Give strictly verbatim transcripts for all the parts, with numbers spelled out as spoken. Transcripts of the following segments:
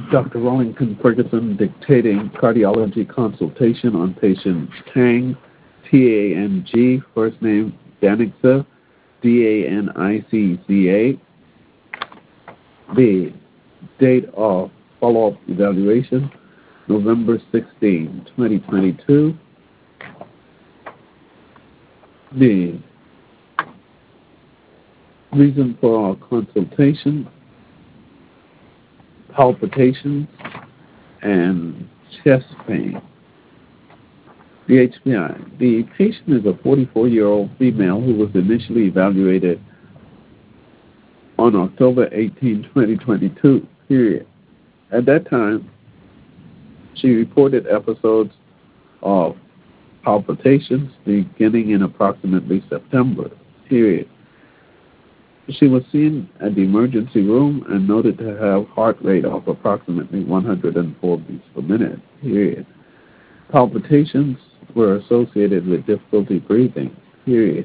Doctor Wellington Ferguson dictating cardiology consultation on patient Tang, T A N G, first name Danicza, D A N I C Z A. B. Date of follow-up evaluation, November sixteenth, twenty twenty-two. B. Reason for our consultation, palpitations, and chest pain. The H P I. The patient is a forty-four-year-old female who was initially evaluated on October eighteenth, twenty twenty-two, period. At that time, she reported episodes of palpitations beginning in approximately September, period. She was seen at the emergency room and noted to have heart rate of approximately one hundred four beats per minute, period. Palpitations were associated with difficulty breathing, period.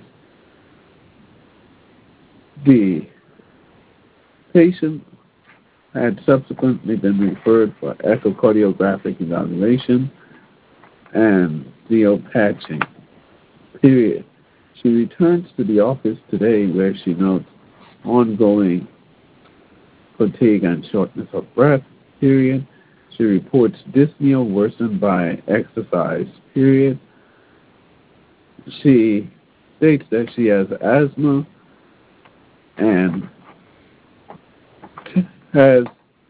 The patient had subsequently been referred for echocardiographic evaluation and Zeo patching, period. She returns to the office today where she notes ongoing fatigue and shortness of breath, period. She reports dyspnea worsened by exercise, period. She states that she has asthma and has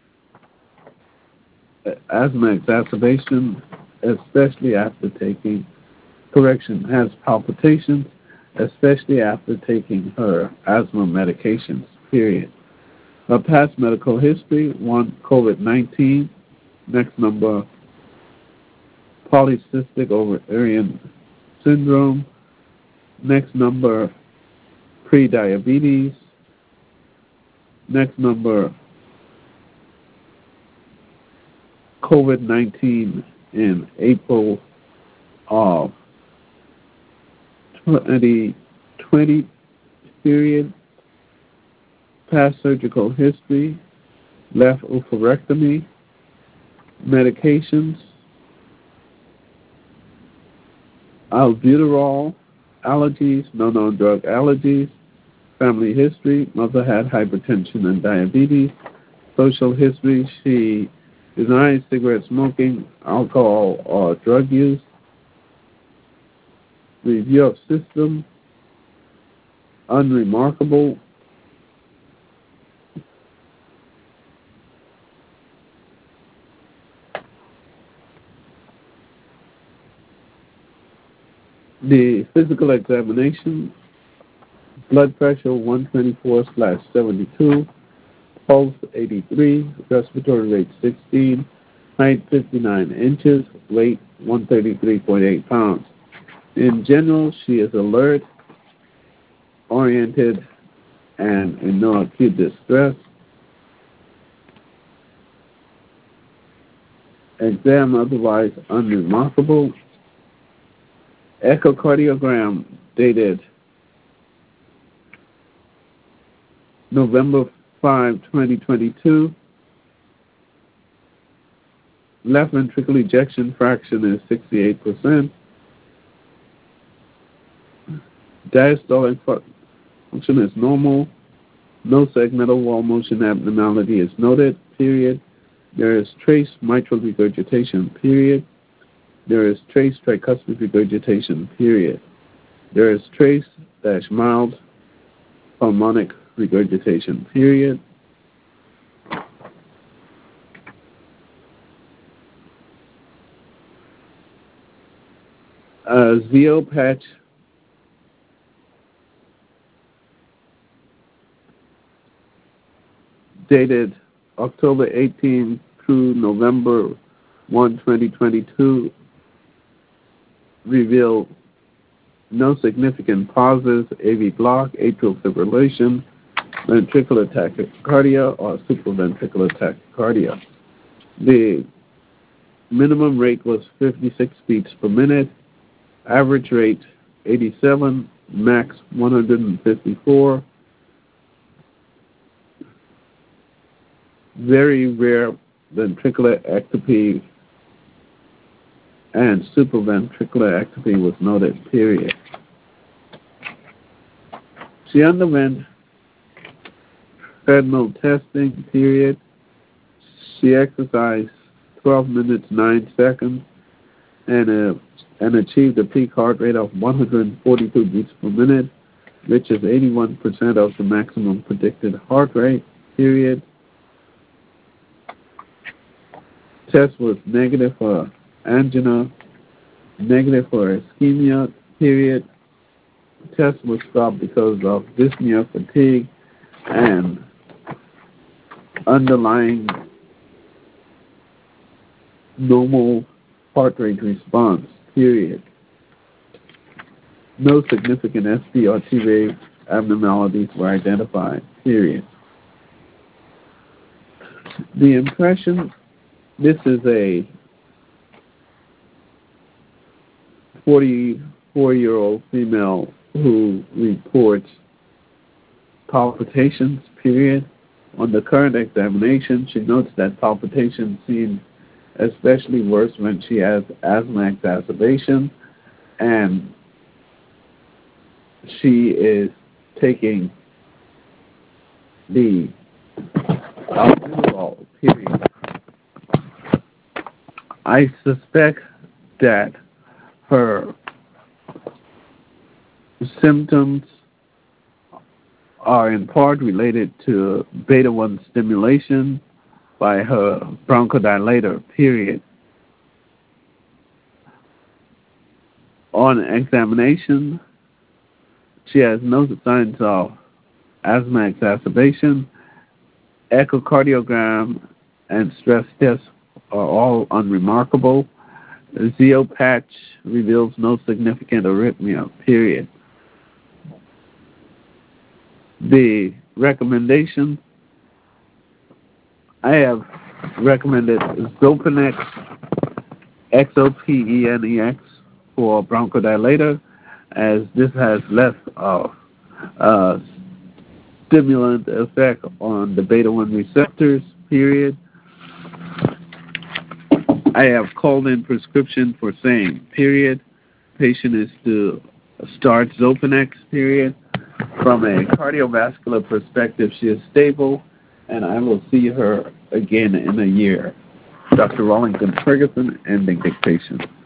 asthma exacerbation, especially after taking, correction, has palpitations, especially after taking her asthma medications, period. Her past medical history, one, COVID nineteen, next number, polycystic ovarian syndrome, next number, prediabetes, next number, COVID nineteen in April of twenty twenty, period. Past surgical history, left oophorectomy, medications, albuterol, allergies, no known drug allergies, family history, mother had hypertension and diabetes, social history, she denies cigarette smoking, alcohol, or drug use, review of system, unremarkable, the physical examination, blood pressure one twenty-four slash seventy-two, pulse eighty-three, respiratory rate sixteen, height fifty-nine inches, weight one thirty-three point eight pounds. In general, she is alert, oriented, and in no acute distress. Exam otherwise unremarkable. Echocardiogram dated November fifth, twenty twenty-two. Left ventricular ejection fraction is sixty-eight percent. Diastolic function is normal. No segmental wall motion abnormality is noted, period. There is trace mitral regurgitation, period. There is trace tricuspid regurgitation, period. There is trace dash mild pulmonic regurgitation, period. Uh, Zeo patch dated October eighteenth through November first, twenty twenty-two, revealed no significant pauses, A V block, atrial fibrillation, ventricular tachycardia, or supraventricular tachycardia. The minimum rate was fifty-six beats per minute, average rate eighty-seven, max one hundred fifty-four. Very rare ventricular ectopy and supraventricular ectopy was noted, period. She underwent treadmill testing, period. She exercised twelve minutes, nine seconds, and, uh, and achieved a peak heart rate of one hundred forty-two beats per minute, which is eighty-one percent of the maximum predicted heart rate, period. Test was negative for angina, negative for ischemia, period. Test was stopped because of dyspnea, fatigue, and underlying normal heart rate response, period. No significant S P or T wave abnormalities were identified, period. The impression, this is a forty-four-year-old female who reports palpitations, period. On the current examination, she notes that palpitations seem especially worse when she has asthma exacerbation, and she is taking the albuterol, period. I suspect that her symptoms are in part related to beta one stimulation by her bronchodilator, period. On examination, she has no signs of asthma exacerbation. Echocardiogram and stress tests are all unremarkable. The Zio patch reveals no significant arrhythmia, period. The recommendation, I have recommended Xopenex, X O P E N E X, for bronchodilator, as this has less of uh, stimulant effect on the beta one receptors, period. I have called in prescription for same, period. Patient is to start Xopenex, period. From a cardiovascular perspective, she is stable, and I will see her again in a year. Doctor Rawlington Ferguson, ending dictation.